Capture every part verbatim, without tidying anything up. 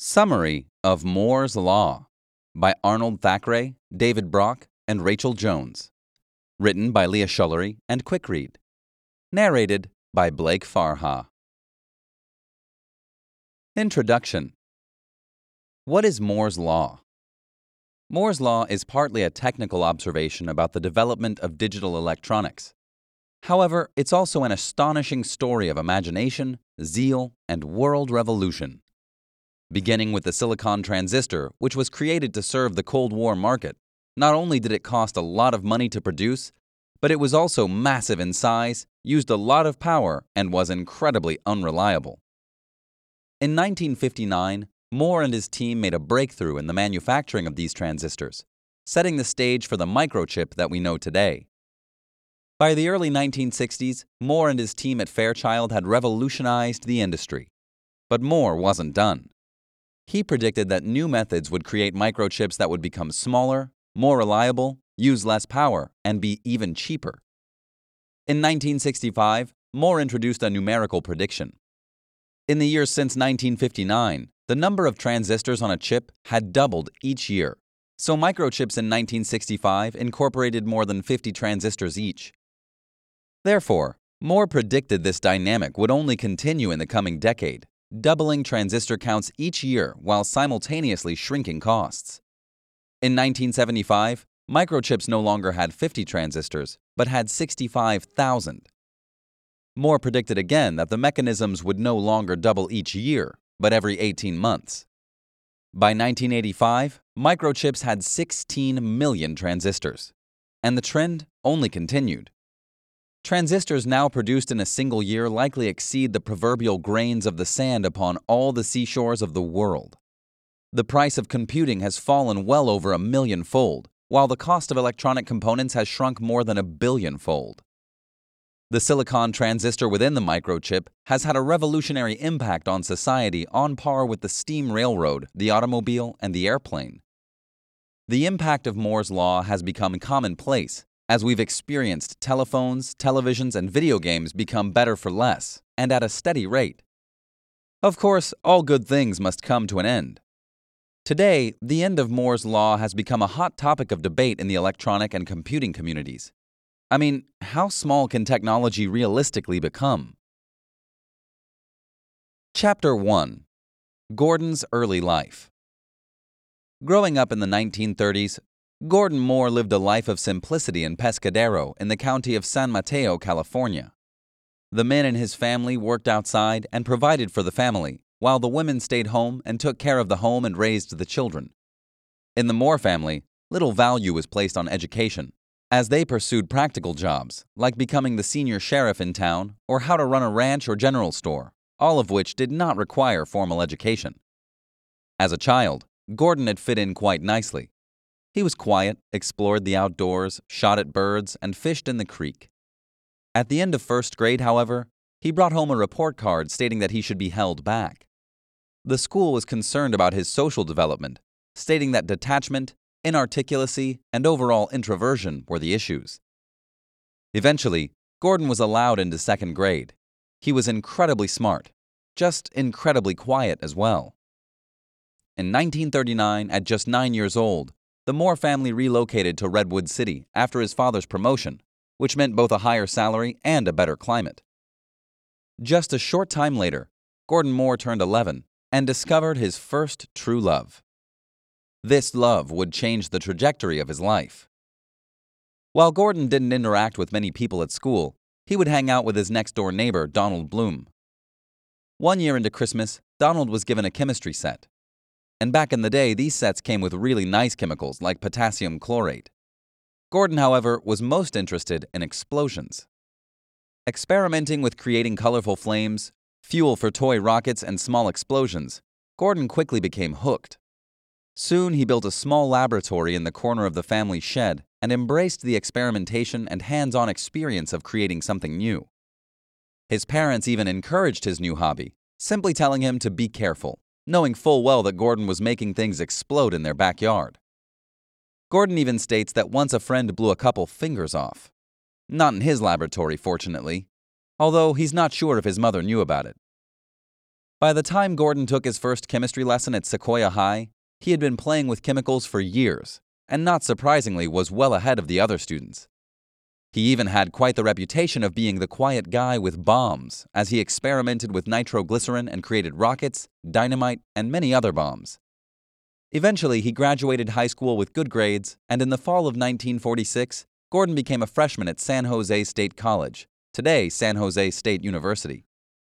Summary of Moore's Law by Arnold Thackeray, David Brock, and Rachel Jones. Written by Leah Schullery and Quickread. Narrated by Blake Farha. Introduction. What is Moore's Law? Moore's Law is partly a technical observation about the development of digital electronics. However, it's also an astonishing story of imagination, zeal, and world revolution. Beginning with the silicon transistor, which was created to serve the Cold War market, not only did it cost a lot of money to produce, but it was also massive in size, used a lot of power, and was incredibly unreliable. In nineteen fifty-nine, Moore and his team made a breakthrough in the manufacturing of these transistors, setting the stage for the microchip that we know today. By the early nineteen sixties, Moore and his team at Fairchild had revolutionized the industry. But Moore wasn't done. He predicted that new methods would create microchips that would become smaller, more reliable, use less power, and be even cheaper. In nineteen sixty-five, Moore introduced a numerical prediction. In the years since nineteen fifty-nine, the number of transistors on a chip had doubled each year, so microchips in nineteen sixty-five incorporated more than fifty transistors each. Therefore, Moore predicted this dynamic would only continue in the coming decade, doubling transistor counts each year while simultaneously shrinking costs. In nineteen seventy-five, microchips no longer had fifty transistors, but had sixty-five thousand. Moore predicted again that the mechanisms would no longer double each year, but every eighteen months. By nineteen eighty-five, microchips had sixteen million transistors, and the trend only continued. Transistors now produced in a single year likely exceed the proverbial grains of the sand upon all the seashores of the world. The price of computing has fallen well over a million-fold, while the cost of electronic components has shrunk more than a billion-fold. The silicon transistor within the microchip has had a revolutionary impact on society on par with the steam railroad, the automobile, and the airplane. The impact of Moore's Law has become commonplace, as we've experienced telephones, televisions, and video games become better for less, and at a steady rate. Of course, all good things must come to an end. Today, the end of Moore's Law has become a hot topic of debate in the electronic and computing communities. I mean, how small can technology realistically become? Chapter one. Gordon's Early Life. Growing up in the nineteen thirties, Gordon Moore lived a life of simplicity in Pescadero in the county of San Mateo, California. The men in his family worked outside and provided for the family, while the women stayed home and took care of the home and raised the children. In the Moore family, little value was placed on education, as they pursued practical jobs, like becoming the senior sheriff in town or how to run a ranch or general store, all of which did not require formal education. As a child, Gordon had fit in quite nicely. He was quiet, explored the outdoors, shot at birds, and fished in the creek. At the end of first grade, however, he brought home a report card stating that he should be held back. The school was concerned about his social development, stating that detachment, inarticulacy, and overall introversion were the issues. Eventually, Gordon was allowed into second grade. He was incredibly smart, just incredibly quiet as well. In nineteen thirty-nine, at just nine years old, the Moore family relocated to Redwood City after his father's promotion, which meant both a higher salary and a better climate. Just a short time later, Gordon Moore turned eleven and discovered his first true love. This love would change the trajectory of his life. While Gordon didn't interact with many people at school, he would hang out with his next-door neighbor, Donald Bloom. One year into Christmas, Donald was given a chemistry set. And back in the day, these sets came with really nice chemicals like potassium chlorate. Gordon, however, was most interested in explosions. Experimenting with creating colorful flames, fuel for toy rockets, and small explosions, Gordon quickly became hooked. Soon, he built a small laboratory in the corner of the family shed and embraced the experimentation and hands-on experience of creating something new. His parents even encouraged his new hobby, simply telling him to be careful, knowing full well that Gordon was making things explode in their backyard. Gordon even states that once a friend blew a couple fingers off. Not in his laboratory, fortunately, although he's not sure if his mother knew about it. By the time Gordon took his first chemistry lesson at Sequoia High, he had been playing with chemicals for years, and not surprisingly was well ahead of the other students. He even had quite the reputation of being the quiet guy with bombs, as he experimented with nitroglycerin and created rockets, dynamite, and many other bombs. Eventually, he graduated high school with good grades, and in the fall of nineteen forty-six, Gordon became a freshman at San Jose State College, today San Jose State University.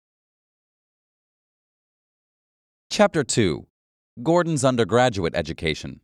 Chapter two. Gordon's Undergraduate Education.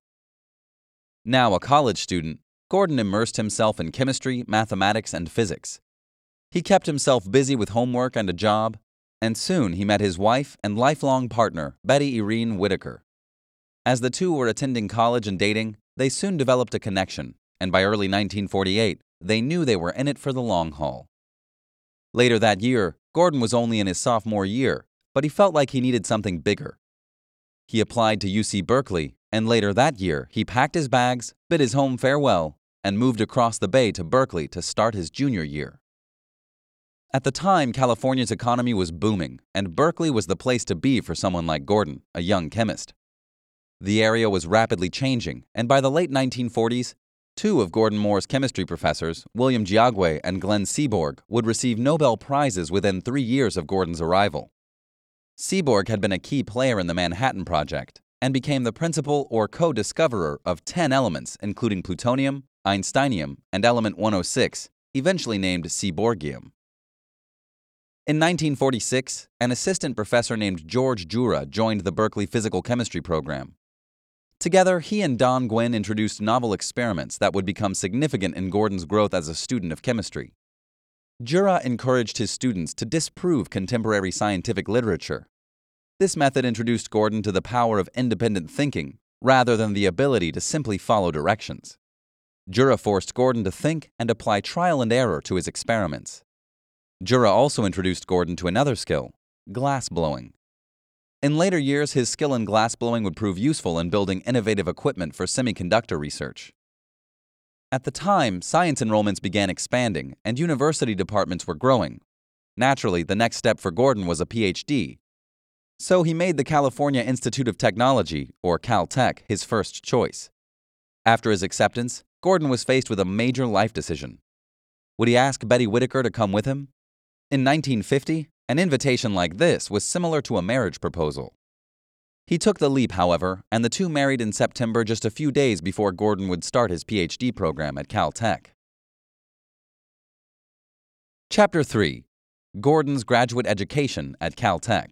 Now a college student, Gordon immersed himself in chemistry, mathematics, and physics. He kept himself busy with homework and a job, and soon he met his wife and lifelong partner, Betty Irene Whitaker. As the two were attending college and dating, they soon developed a connection, and by early nineteen forty-eight, they knew they were in it for the long haul. Later that year, Gordon was only in his sophomore year, but he felt like he needed something bigger. He applied to U C Berkeley, and later that year, he packed his bags, bid his home farewell, and moved across the bay to Berkeley to start his junior year. At the time, California's economy was booming, and Berkeley was the place to be for someone like Gordon, a young chemist. The area was rapidly changing, and by the late nineteen forties, two of Gordon Moore's chemistry professors, William Giagwe and Glenn Seaborg, would receive Nobel Prizes within three years of Gordon's arrival. Seaborg had been a key player in the Manhattan Project and became the principal or co-discoverer of ten elements, including plutonium, Einsteinium, and element one oh six, eventually named Seaborgium. In nineteen forty-six, an assistant professor named George Jura joined the Berkeley Physical Chemistry program. Together, he and Don Gwynn introduced novel experiments that would become significant in Gordon's growth as a student of chemistry. Jura encouraged his students to disprove contemporary scientific literature. This method introduced Gordon to the power of independent thinking, rather than the ability to simply follow directions. Jura forced Gordon to think and apply trial and error to his experiments. Jura also introduced Gordon to another skill, glass blowing. In later years, his skill in glass blowing would prove useful in building innovative equipment for semiconductor research. At the time, science enrollments began expanding, and university departments were growing. Naturally, the next step for Gordon was a P H D. So he made the California Institute of Technology, or Caltech, his first choice. After his acceptance, Gordon was faced with a major life decision. Would he ask Betty Whitaker to come with him? In nineteen fifty, an invitation like this was similar to a marriage proposal. He took the leap, however, and the two married in September, just a few days before Gordon would start his P H D program at Caltech. Chapter three. Gordon's Graduate Education at Caltech.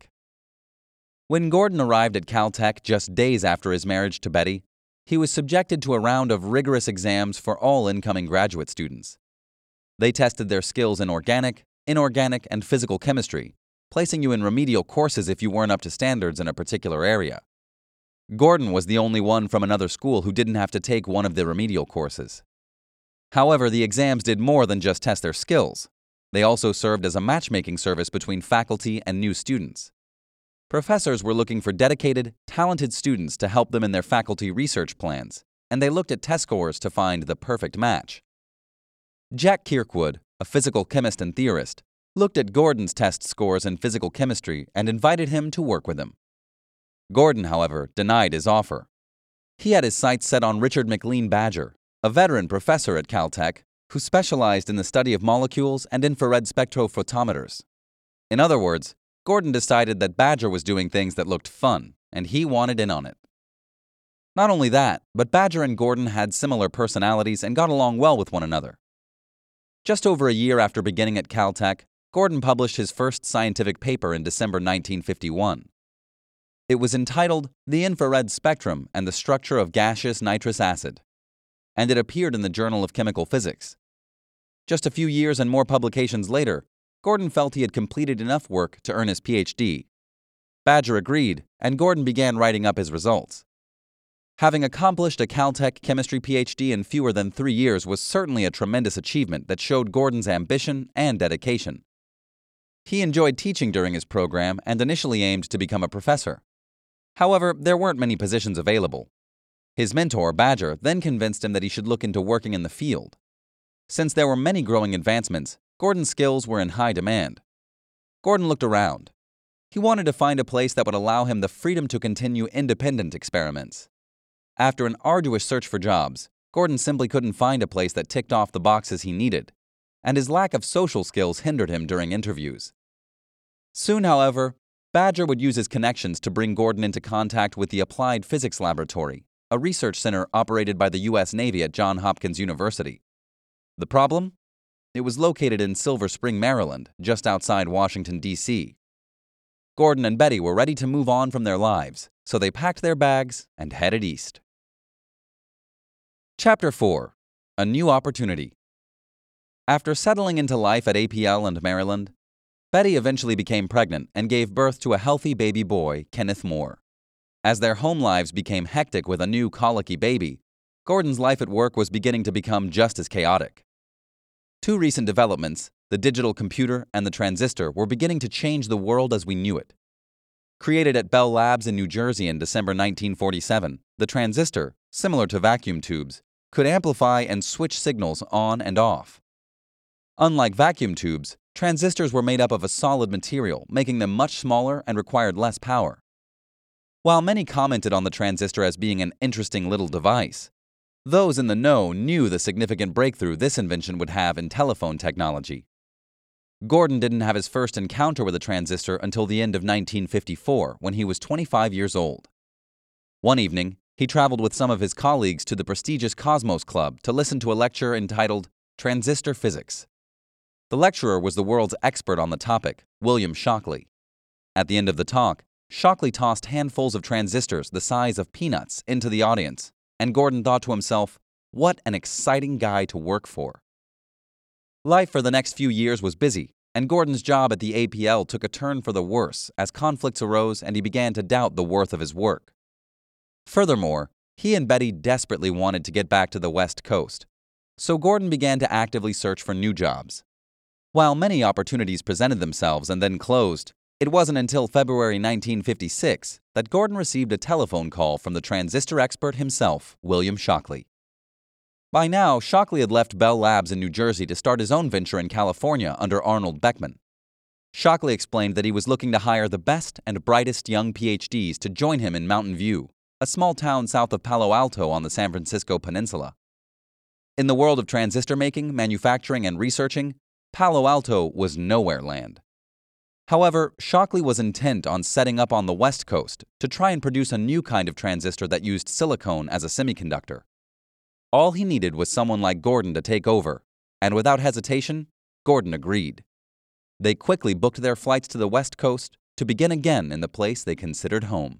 When Gordon arrived at Caltech just days after his marriage to Betty, he was subjected to a round of rigorous exams for all incoming graduate students. They tested their skills in organic, inorganic, and physical chemistry, placing you in remedial courses if you weren't up to standards in a particular area. Gordon was the only one from another school who didn't have to take one of the remedial courses. However, the exams did more than just test their skills. They also served as a matchmaking service between faculty and new students. Professors were looking for dedicated, talented students to help them in their faculty research plans, and they looked at test scores to find the perfect match. Jack Kirkwood, a physical chemist and theorist, looked at Gordon's test scores in physical chemistry and invited him to work with him. Gordon, however, denied his offer. He had his sights set on Richard McLean Badger, a veteran professor at Caltech who specialized in the study of molecules and infrared spectrophotometers. In other words, Gordon decided that Badger was doing things that looked fun, and he wanted in on it. Not only that, but Badger and Gordon had similar personalities and got along well with one another. Just over a year after beginning at Caltech, Gordon published his first scientific paper in December nineteen fifty-one. It was entitled The Infrared Spectrum and the Structure of Gaseous Nitrous Acid, and it appeared in the Journal of Chemical Physics. Just a few years and more publications later, Gordon felt he had completed enough work to earn his P H D. Badger agreed, and Gordon began writing up his results. Having accomplished a Caltech chemistry P H D in fewer than three years was certainly a tremendous achievement that showed Gordon's ambition and dedication. He enjoyed teaching during his program and initially aimed to become a professor. However, there weren't many positions available. His mentor, Badger, then convinced him that he should look into working in the field. Since there were many growing advancements, Gordon's skills were in high demand. Gordon looked around. He wanted to find a place that would allow him the freedom to continue independent experiments. After an arduous search for jobs, Gordon simply couldn't find a place that ticked off the boxes he needed, and his lack of social skills hindered him during interviews. Soon, however, Badger would use his connections to bring Gordon into contact with the Applied Physics Laboratory, a research center operated by the U S Navy at Johns Hopkins University. The problem? It was located in Silver Spring, Maryland, just outside Washington, D C Gordon and Betty were ready to move on from their lives, so they packed their bags and headed east. Chapter four. A New Opportunity. After settling into life at A P L and Maryland, Betty eventually became pregnant and gave birth to a healthy baby boy, Kenneth Moore. As their home lives became hectic with a new colicky baby, Gordon's life at work was beginning to become just as chaotic. Two recent developments, the digital computer and the transistor, were beginning to change the world as we knew it. Created at Bell Labs in New Jersey in December nineteen forty-seven, the transistor, similar to vacuum tubes, could amplify and switch signals on and off. Unlike vacuum tubes, transistors were made up of a solid material, making them much smaller and required less power. While many commented on the transistor as being an interesting little device, those in the know knew the significant breakthrough this invention would have in telephone technology. Gordon didn't have his first encounter with a transistor until the end of nineteen fifty-four, when he was twenty-five years old. One evening, he traveled with some of his colleagues to the prestigious Cosmos Club to listen to a lecture entitled Transistor Physics. The lecturer was the world's expert on the topic, William Shockley. At the end of the talk, Shockley tossed handfuls of transistors the size of peanuts into the audience, and Gordon thought to himself, what an exciting guy to work for. Life for the next few years was busy, and Gordon's job at the A P L took a turn for the worse as conflicts arose and he began to doubt the worth of his work. Furthermore, he and Betty desperately wanted to get back to the West Coast, so Gordon began to actively search for new jobs. While many opportunities presented themselves and then closed, it wasn't until February nineteen fifty-six that Gordon received a telephone call from the transistor expert himself, William Shockley. By now, Shockley had left Bell Labs in New Jersey to start his own venture in California under Arnold Beckman. Shockley explained that he was looking to hire the best and brightest young P H Ds to join him in Mountain View, a small town south of Palo Alto on the San Francisco Peninsula. In the world of transistor making, manufacturing, and researching, Palo Alto was nowhere land. However, Shockley was intent on setting up on the West Coast to try and produce a new kind of transistor that used silicone as a semiconductor. All he needed was someone like Gordon to take over, and without hesitation, Gordon agreed. They quickly booked their flights to the West Coast to begin again in the place they considered home.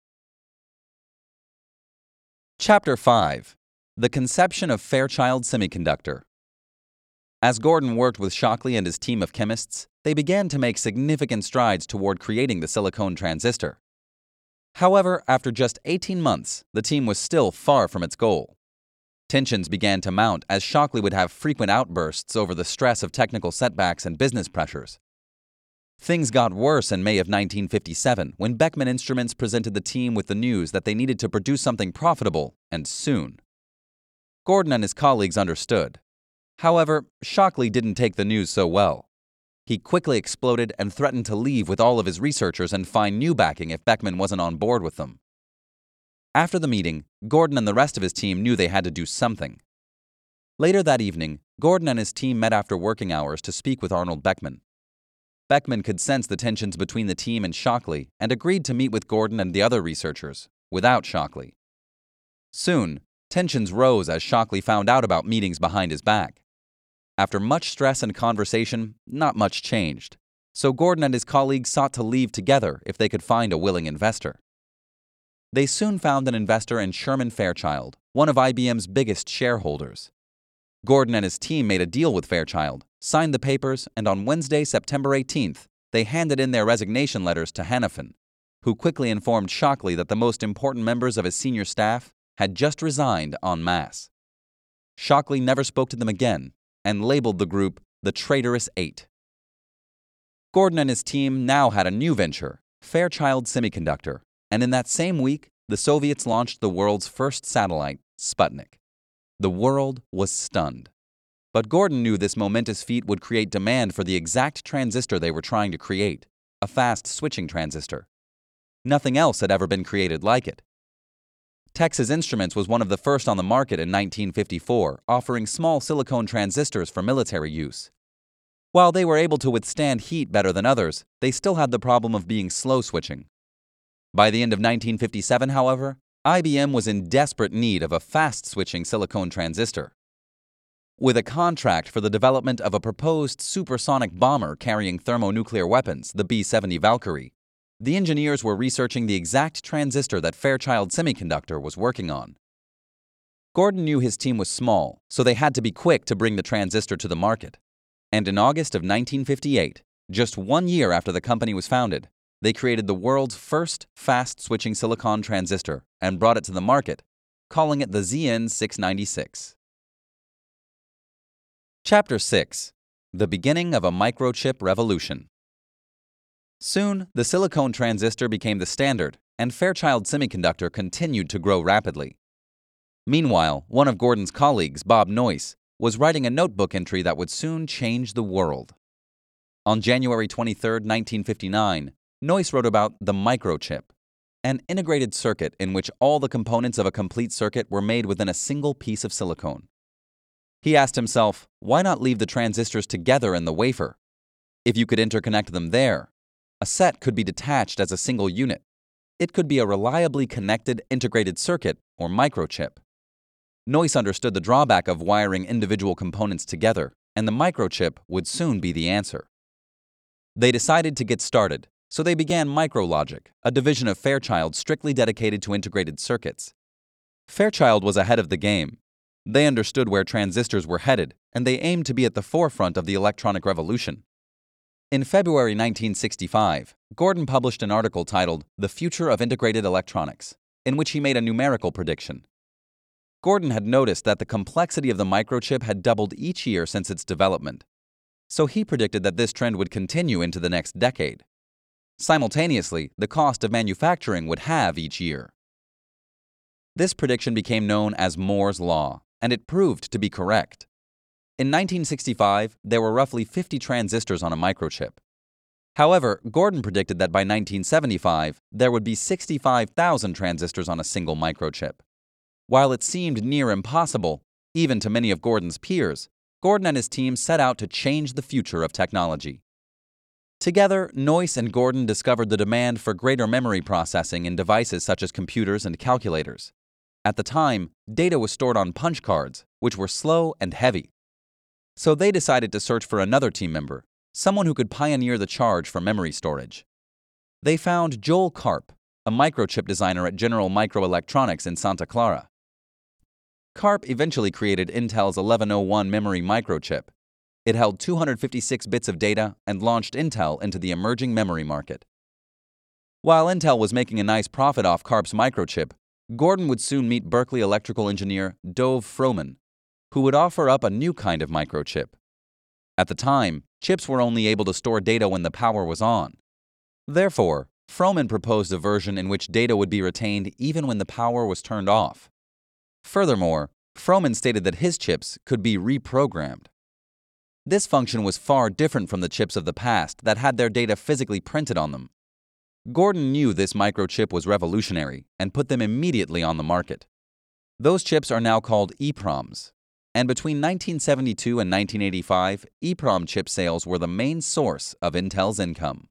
Chapter five. The Conception of Fairchild Semiconductor. As Gordon worked with Shockley and his team of chemists, they began to make significant strides toward creating the silicone transistor. However, after just eighteen months, the team was still far from its goal. Tensions began to mount as Shockley would have frequent outbursts over the stress of technical setbacks and business pressures. Things got worse in May of nineteen fifty-seven when Beckman Instruments presented the team with the news that they needed to produce something profitable, and soon. Gordon and his colleagues understood. However, Shockley didn't take the news so well. He quickly exploded and threatened to leave with all of his researchers and find new backing if Beckman wasn't on board with them. After the meeting, Gordon and the rest of his team knew they had to do something. Later that evening, Gordon and his team met after working hours to speak with Arnold Beckman. Beckman could sense the tensions between the team and Shockley and agreed to meet with Gordon and the other researchers, without Shockley. Soon, tensions rose as Shockley found out about meetings behind his back. After much stress and conversation, not much changed, so Gordon and his colleagues sought to leave together if they could find a willing investor. They soon found an investor in Sherman Fairchild, one of I B M's biggest shareholders. Gordon and his team made a deal with Fairchild, signed the papers, and on Wednesday, September eighteenth, they handed in their resignation letters to Hanafin, who quickly informed Shockley that the most important members of his senior staff had just resigned en masse. Shockley never spoke to them again and labeled the group the Traitorous Eight. Gordon and his team now had a new venture, Fairchild Semiconductor, and in that same week, the Soviets launched the world's first satellite, Sputnik. The world was stunned. But Gordon knew this momentous feat would create demand for the exact transistor they were trying to create, a fast switching transistor. Nothing else had ever been created like it. Texas Instruments was one of the first on the market in nineteen fifty-four, offering small silicone transistors for military use. While they were able to withstand heat better than others, they still had the problem of being slow switching. By the end of nineteen fifty-seven, however, I B M was in desperate need of a fast-switching silicone transistor. With a contract for the development of a proposed supersonic bomber carrying thermonuclear weapons, the B seventy Valkyrie, the engineers were researching the exact transistor that Fairchild Semiconductor was working on. Gordon knew his team was small, so they had to be quick to bring the transistor to the market. And in August of nineteen fifty-eight, just one year after the company was founded, they created the world's first fast-switching silicon transistor and brought it to the market, calling it the Z N six ninety-six. Chapter six. The Beginning of a Microchip Revolution. Soon, the silicone transistor became the standard, and Fairchild Semiconductor continued to grow rapidly. Meanwhile, one of Gordon's colleagues, Bob Noyce, was writing a notebook entry that would soon change the world. On January twenty-third, nineteen fifty-nine, Noyce wrote about the microchip, an integrated circuit in which all the components of a complete circuit were made within a single piece of silicone. He asked himself, why not leave the transistors together in the wafer? If you could interconnect them there, a set could be detached as a single unit. It could be a reliably connected integrated circuit or microchip. Noyce understood the drawback of wiring individual components together, and the microchip would soon be the answer. They decided to get started, so they began Micrologic, a division of Fairchild strictly dedicated to integrated circuits. Fairchild was ahead of the game. They understood where transistors were headed, and they aimed to be at the forefront of the electronic revolution. In February nineteen sixty-five, Gordon published an article titled The Future of Integrated Electronics, in which he made a numerical prediction. Gordon had noticed that the complexity of the microchip had doubled each year since its development, so he predicted that this trend would continue into the next decade. Simultaneously, the cost of manufacturing would halve each year. This prediction became known as Moore's Law, and it proved to be correct. In nineteen sixty-five, there were roughly fifty transistors on a microchip. However, Gordon predicted that by nineteen seventy-five, there would be sixty-five thousand transistors on a single microchip. While it seemed near impossible, even to many of Gordon's peers, Gordon and his team set out to change the future of technology. Together, Noyce and Gordon discovered the demand for greater memory processing in devices such as computers and calculators. At the time, data was stored on punch cards, which were slow and heavy. So they decided to search for another team member, someone who could pioneer the charge for memory storage. They found Joel Karp, a microchip designer at General Microelectronics in Santa Clara. Karp eventually created Intel's eleven oh one memory microchip. It held two hundred fifty-six bits of data and launched Intel into the emerging memory market. While Intel was making a nice profit off Karp's microchip, Gordon would soon meet Berkeley electrical engineer Dov Froman, who would offer up a new kind of microchip. At the time, chips were only able to store data when the power was on. Therefore, Froman proposed a version in which data would be retained even when the power was turned off. Furthermore, Froman stated that his chips could be reprogrammed. This function was far different from the chips of the past that had their data physically printed on them. Gordon knew this microchip was revolutionary and put them immediately on the market. Those chips are now called EPROMs, and between nineteen seventy-two and nineteen eighty-five, EPROM chip sales were the main source of Intel's income.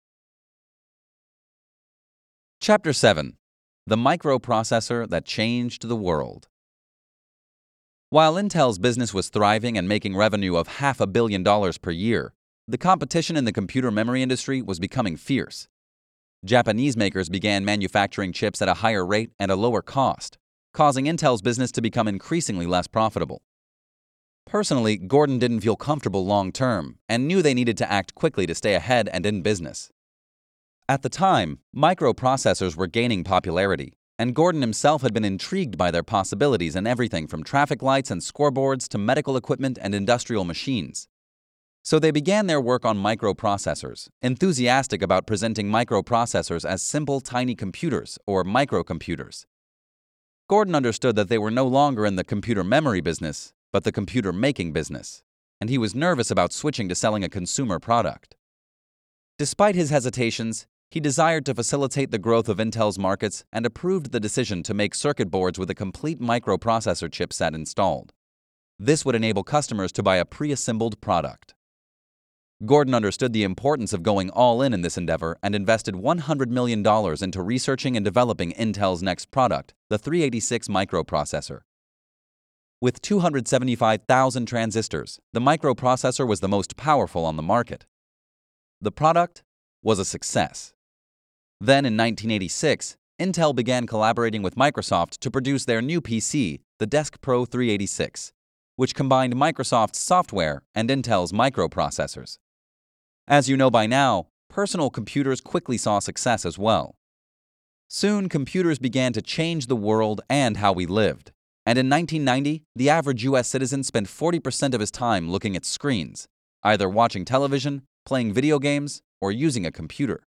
Chapter seven. The Microprocessor That Changed the World. While Intel's business was thriving and making revenue of half a billion dollars per year, the competition in the computer memory industry was becoming fierce. Japanese makers began manufacturing chips at a higher rate and a lower cost, causing Intel's business to become increasingly less profitable. Personally, Gordon didn't feel comfortable long-term and knew they needed to act quickly to stay ahead and in business. At the time, microprocessors were gaining popularity, and Gordon himself had been intrigued by their possibilities in everything from traffic lights and scoreboards to medical equipment and industrial machines. So they began their work on microprocessors, enthusiastic about presenting microprocessors as simple, tiny computers, or microcomputers. Gordon understood that they were no longer in the computer memory business, but the computer making business, and he was nervous about switching to selling a consumer product. Despite his hesitations, he desired to facilitate the growth of Intel's markets and approved the decision to make circuit boards with a complete microprocessor chipset installed. This would enable customers to buy a pre-assembled product. Gordon understood the importance of going all in in this endeavor and invested one hundred million dollars into researching and developing Intel's next product, the three eighty-six microprocessor. With two hundred seventy-five thousand transistors, the microprocessor was the most powerful on the market. The product was a success. Then in nineteen eighty-six, Intel began collaborating with Microsoft to produce their new P C, the Desk Pro three eighty-six, which combined Microsoft's software and Intel's microprocessors. As you know by now, personal computers quickly saw success as well. Soon, computers began to change the world and how we lived. And in nineteen ninety, the average U S citizen spent forty percent of his time looking at screens, either watching television, playing video games, or using a computer.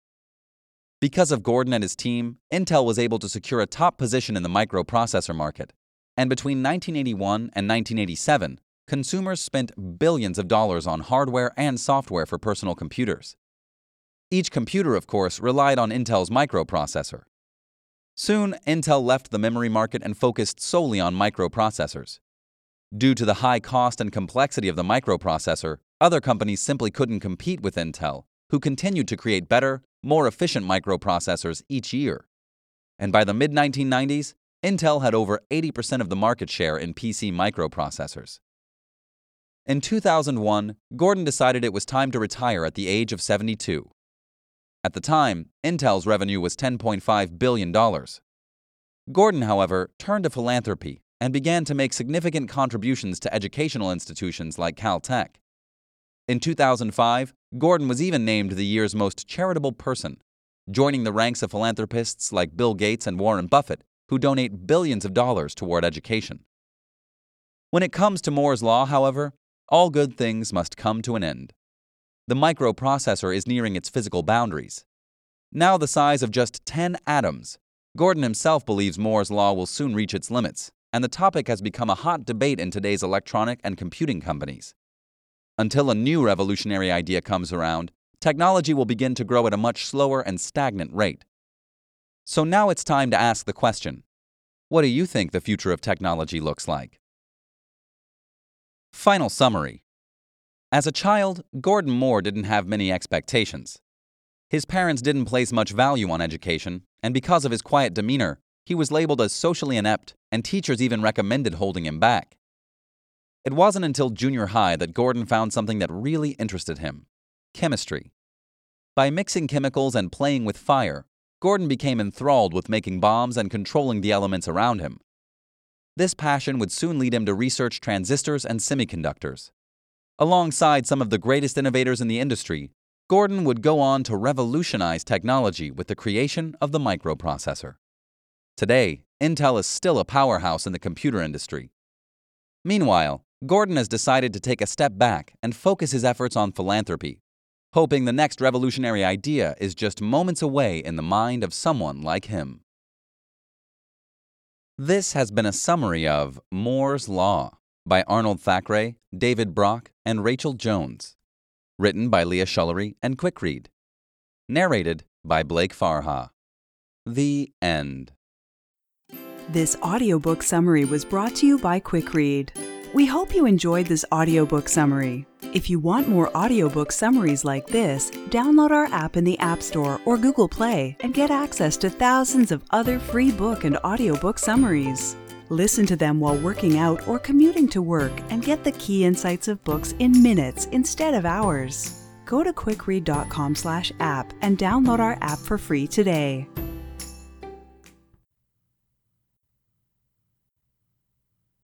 Because of Gordon and his team, Intel was able to secure a top position in the microprocessor market. And between nineteen eighty-one and nineteen eighty-seven, consumers spent billions of dollars on hardware and software for personal computers. Each computer, of course, relied on Intel's microprocessor. Soon, Intel left the memory market and focused solely on microprocessors. Due to the high cost and complexity of the microprocessor, other companies simply couldn't compete with Intel, who continued to create better, more efficient microprocessors each year. And by the mid nineteen nineties, Intel had over eighty percent of the market share in P C microprocessors. In two thousand one, Gordon decided it was time to retire at the age of seventy-two. At the time, Intel's revenue was ten point five billion dollars. Gordon, however, turned to philanthropy and began to make significant contributions to educational institutions like Caltech. In two thousand five, Gordon was even named the year's most charitable person, joining the ranks of philanthropists like Bill Gates and Warren Buffett, who donate billions of dollars toward education. When it comes to Moore's Law, however, all good things must come to an end. The microprocessor is nearing its physical boundaries. Now the size of just ten atoms, Gordon himself believes Moore's Law will soon reach its limits, and the topic has become a hot debate in today's electronic and computing companies. Until a new revolutionary idea comes around, technology will begin to grow at a much slower and stagnant rate. So now it's time to ask the question, what do you think the future of technology looks like? Final summary. As a child, Gordon Moore didn't have many expectations. His parents didn't place much value on education, and because of his quiet demeanor, he was labeled as socially inept, and teachers even recommended holding him back. It wasn't until junior high that Gordon found something that really interested him: chemistry. By mixing chemicals and playing with fire, Gordon became enthralled with making bombs and controlling the elements around him. This passion would soon lead him to research transistors and semiconductors. Alongside some of the greatest innovators in the industry, Gordon would go on to revolutionize technology with the creation of the microprocessor. Today, Intel is still a powerhouse in the computer industry. Meanwhile, Gordon has decided to take a step back and focus his efforts on philanthropy, hoping the next revolutionary idea is just moments away in the mind of someone like him. This has been a summary of Moore's Law by Arnold Thackeray, David Brock, and Rachel Jones. Written by Leah Schullery and QuickRead. Narrated by Blake Farha. The end. This audiobook summary was brought to you by QuickRead. We hope you enjoyed this audiobook summary. If you want more audiobook summaries like this, download our app in the App Store or Google Play and get access to thousands of other free book and audiobook summaries. Listen to them while working out or commuting to work and get the key insights of books in minutes instead of hours. Go to quickread dot com slash app and download our app for free today.